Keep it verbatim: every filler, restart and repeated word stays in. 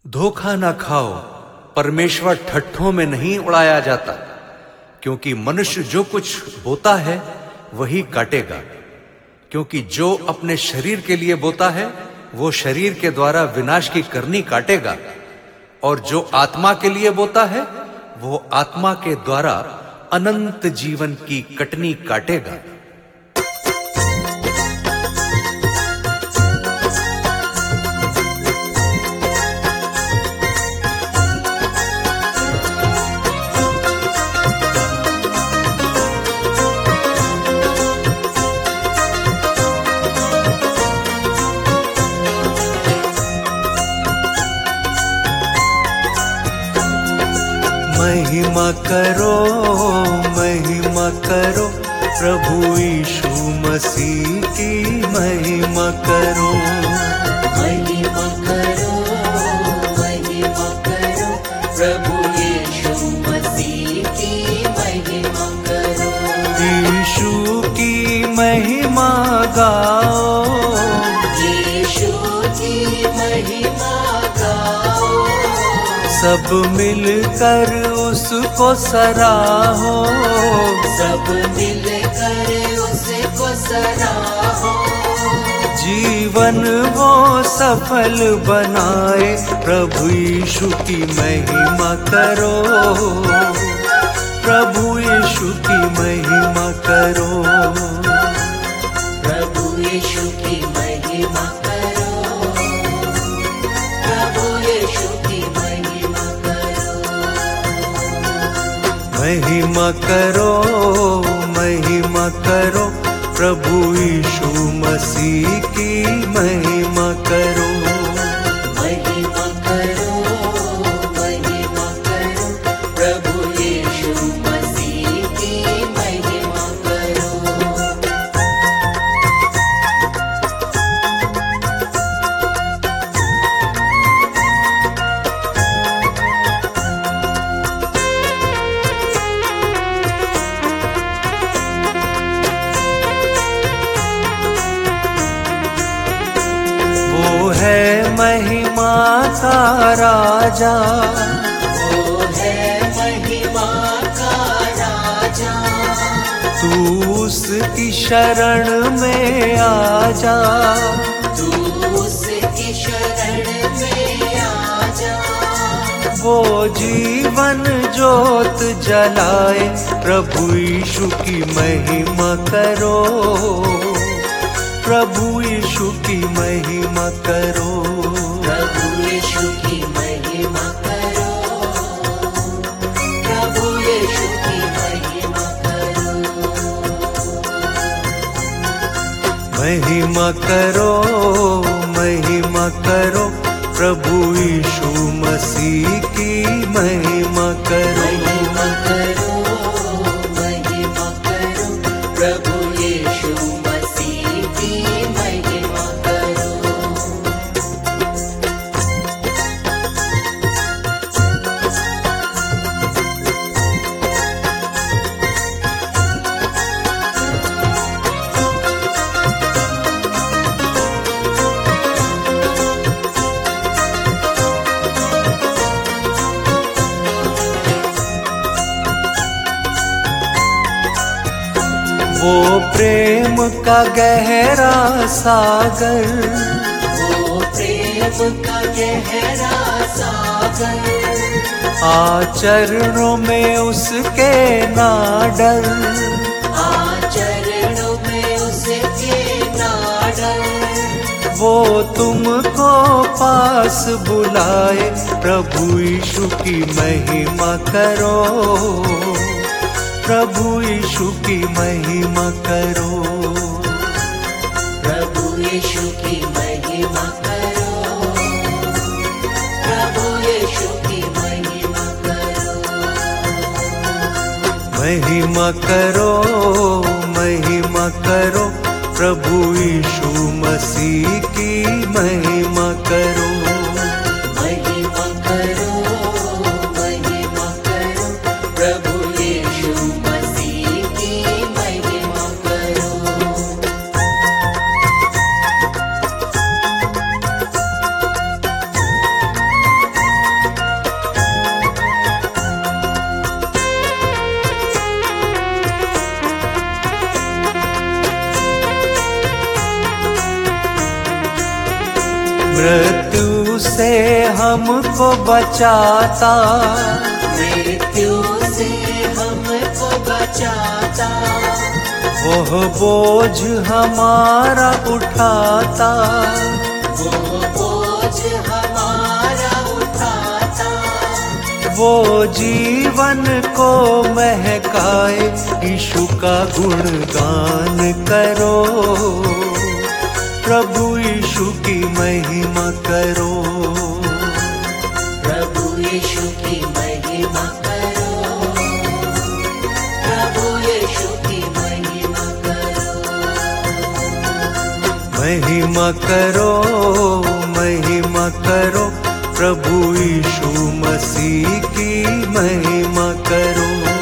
धोखा ना खाओ, परमेश्वर ठट्ठों में नहीं उड़ाया जाता, क्योंकि मनुष्य जो कुछ बोता है वही काटेगा। क्योंकि जो अपने शरीर के लिए बोता है वो शरीर के द्वारा विनाश की करनी काटेगा, और जो आत्मा के लिए बोता है वो आत्मा के द्वारा अनंत जीवन की कटनी काटेगा। महिमा करो, महिमा करो, प्रभु यीशु मसीह की महिमा करो। महिमा करो, महिमा करो, प्रभु यीशु मसीह की महिमा करो। यीशु की महिमा गाओ, यीशु की महिमा गाओ। सब मिलकर उसको सराहो, सब मिलकर उसको सराहो। जीवन वो सफल बनाए, प्रभु यीशु की महिमा करो, प्रभु यीशु की महिमा करो, प्रभु यीशु की महिमा करो, प्रभु यीशु की महिमा करो। महिमा करो, महिमा करो, प्रभु यीशु मसीह की महिमा करो। महिमा करो, महिमा करो, प्रभु यीशु मसीह की महिमा करो। वो है महिमा का राजा, वो है महिमा का राजा। तू उसकी शरण में आ जा, तू उसकी शरण में आ जा। वो जीवन ज्योत जलाए, प्रभु यीशु की महिमा करो, प्रभु यीशु की महिमा करो, प्रभु यीशु की महिमा करो, प्रभु यीशु की महिमा करो। महिमा करो, महिमा करो, प्रभु यीशु मसीह की महिमा करो। महिमा करो, महिमा करो, प्रभु यीशु मसीह की महिमा करो। वो प्रेम का गहरा सागर, वो प्रेम का गहरा सागर। आचरणों में उसके ना डर, आचरणों में उसके ना डर। वो तुमको पास बुलाए, प्रभु यीशु की महिमा करो, प्रभु यीशु की महिमा करो, प्रभु यीशु की महिमा करो, प्रभु यीशु की महिमा करो। महिमा करो, महिमा करो, प्रभु यीशु मसीह की महिमा करो। महिमा करो, महिमा करो, प्रभु यीशु मसीह की महिमा करो। से हमको बचाता, मृत्यु से हमको बचाता, वह बोझ हमारा उठाता, वो बोझ हमारा उठाता, वो जीवन को महकाए। यीशु का गुणगान करो, प्रभु यीशु की महिमा करो, प्रभु यीशु की महिमा करो, प्रभु यीशु की महिमा करो, महिमा करो, महिमा करो, प्रभु यीशु मसीह की महिमा करो।